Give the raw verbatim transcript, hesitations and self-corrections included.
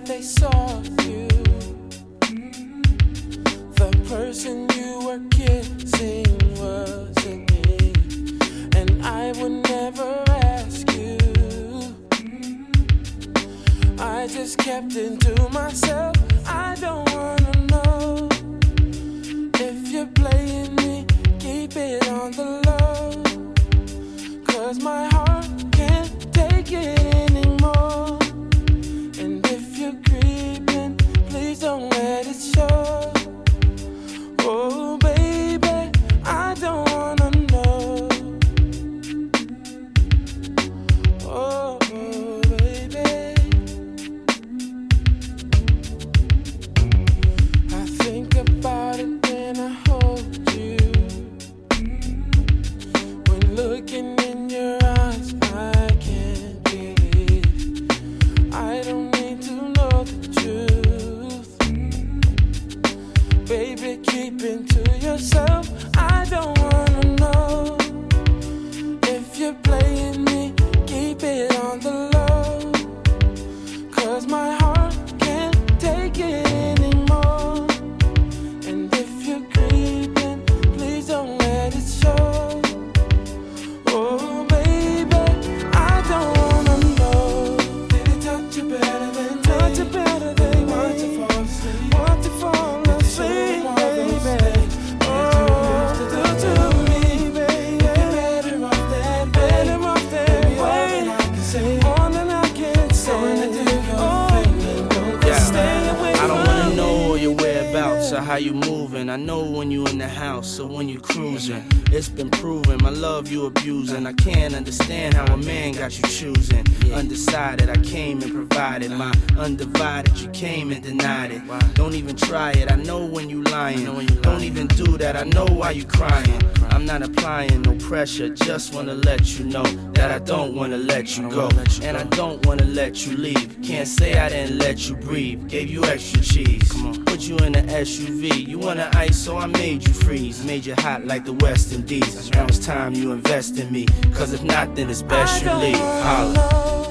that they saw you. The person you were kissing wasn't me, and I would never ask you. I just kept it to myself. I don't wanna know if you're playing me. Keep it on the low, 'cause my heart can't take it anymore. And if you're creeping, please don't let it show. Oh baby, I don't wanna know. Oh baby, I think about it when I hold you. When looking in your eyes, I can't believe. I don't need to know the truth. Baby, keep it to yourself. I don't wanna know if you're playing me. Keep it on the low, 'cause my heart can't take it anymore. And if you're creeping, please don't let it show. Oh baby, I don't wanna know. Did it touch you better than me? Touch you better than me? Want to fall asleep? Want to fall asleep, baby? Oh, do to me, baby. If you're better off that way, better off that way. All that I can say, all that I can say. Gonna do your thing, don't Yeah. stay away I don't from wanna me. know your whereabouts or how you moving. I know when you in the house or when you cruising. It's been proven, my love you abusing. I can't understand how a man got you choosing. Undecided, I came and provided. My undivided, you came and denied it. Don't even try it, I know when you lying. Don't even do that, I know why you crying. I'm not applying no pressure, just wanna let you know that I don't wanna let you go. And I don't wanna let you leave. Can't say I didn't let you breathe. Gave you extra cheese. Put you in an S U V. You wanna ice, so I made you freeze. Made you hot like the West Indies. Now it's time you invest in me, 'cause if not, then it's best you leave. Holla.